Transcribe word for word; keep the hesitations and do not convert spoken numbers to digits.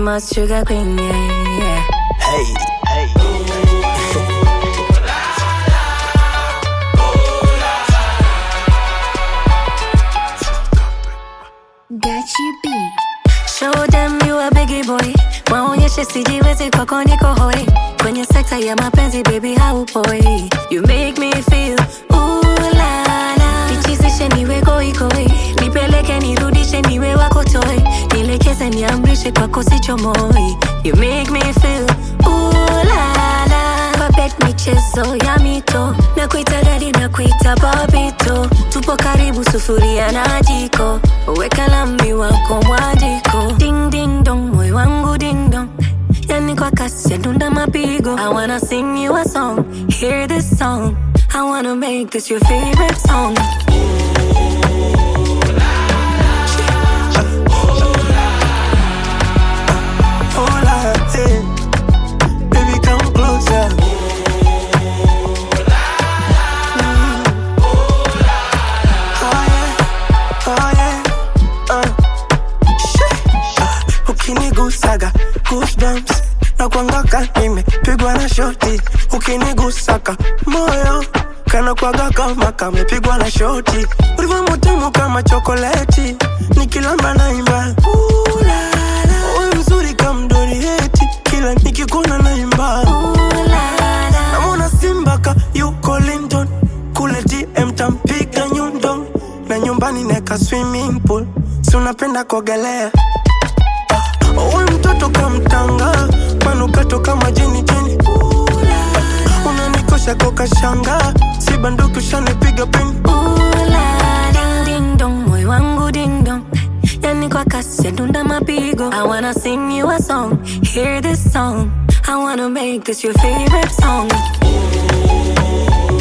my sugar queen, yeah, yeah. Hey, hey. Gachi B. Show them you a biggie boy. Waonyeshe sijiwezi kwako niko hoi. Kwenye sekta ya mapenzi baby haupoi. You make me feel ooh la la. Nichizishe niwe koi koi. Nipeleke nirudishe niwe wako toy. Nilekeze niamrishe kwako sichomoi. You make me feel ooh la la. Babet michezo ya mito. Na kuita daddy na kuita babito. Tupo karibu sufuria na jiko. Weka lami wako mwajiko. Ding ding dong, moyo wangu ding dong. Yani kwa kasi ya dunda mapigo. I wanna sing you a song, hear this song. I wanna make this your favorite song. Hola, hey. Baby, come closer. Ukinigusaga goosebumps na kuangaka nimepigwa na shoti. Ukinigusaka moyo kana kuaga kama kamepigwa na shoti. Ulivyo mutamu kama chokoleti, nikilamba naimba ooh la la. Wewe mzuri kama Dorieti, kila nikikuona naimba ooh la la. Namona Simba ka yuko London, kule D M tampiga nyundo. Na nyumbani neka swimming pool, si unapenda kuogelea. Uwe mtoto kamtanga, manukato kama jeni jeni. Unanikosha koka shanga, si banduki ushanipiga pini. Ding ding dong, moyo wangu ding dong. Yani kwa kasi ya dunda mapigo. I wanna sing you a song, hear this song. I wanna make this your favorite song.